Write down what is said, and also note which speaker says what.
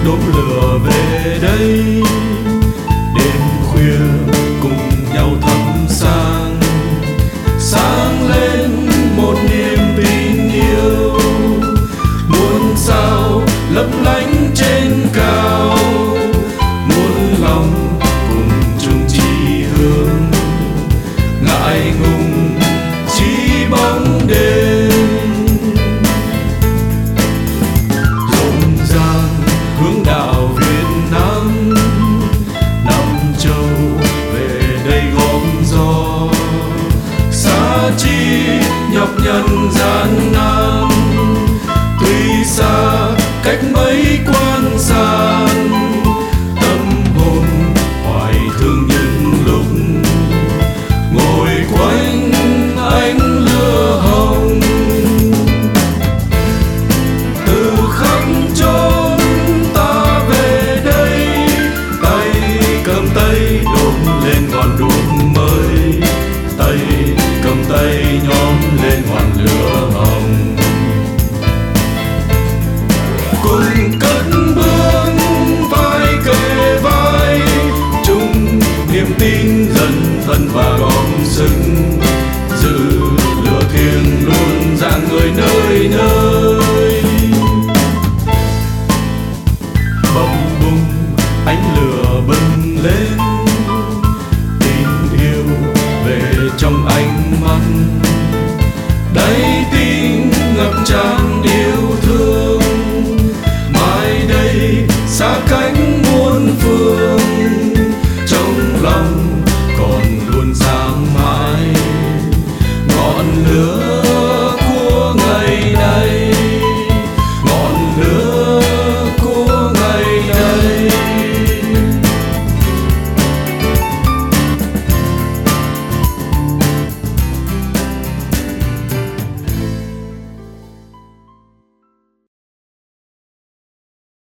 Speaker 1: đốm lửa về đây, đêm khuya cùng nhau thắp sáng, sáng lên một niềm tin yêu. Muôn sao lấp lánh trên cao, muôn lòng cùng chung chí hướng, ngại ngùng chỉ bóng đêm. Rộn ràng hướng đạo Việt Nam, năm châu về đây góp gió. Xa chi nhọc nhằn gian nan, tuy xa cách mấy quan gian, tâm hồn hoài thương những lúc ngồi quanh ánh lửa hồng. Từ khắp chốn ta về đây, tay cầm tay đốt lên ngọn đuốc mới, tay cầm tay nhóm lên ngọn lửa hồng. Cùng cất bước vai kề vai, chung niềm tin dần thân và góp sức, giữ lửa thiêng luôn rạng ngời nơi nơi. Bỗng bùng ánh lửa bừng lên, tình yêu về trong ánh mắt, đáy tim ngập tràn yêu thương. Mai đây xa cách muôn phương, trong lòng còn luôn sáng mãi ngọn lửa